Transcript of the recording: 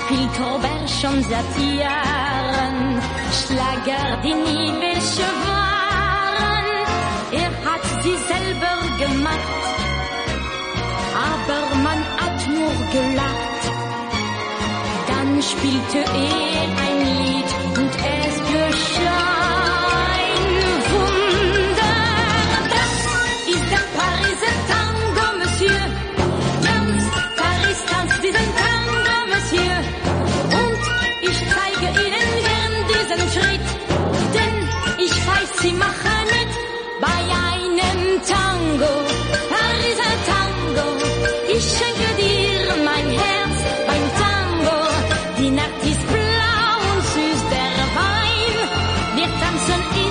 spielt Robert schon seit Jahren Schlager, die nie welche waren. Er hat sie selber gemacht, aber man hat nur gelacht. Dann spielte er ein Lied und es geschah ein Wunder. Das ist der Pariser Tango, Monsieur. Tanz, Paris, tanzt diesen Tango, Monsieur. Und ich zeige Ihnen gern diesen Schritt, denn ich weiß, Sie machen mit bei einem Tango. Pariser Tango, ich schenke dir mein Herz beim Tango. Die Nacht ist blau und süß der Wein, wir tanzen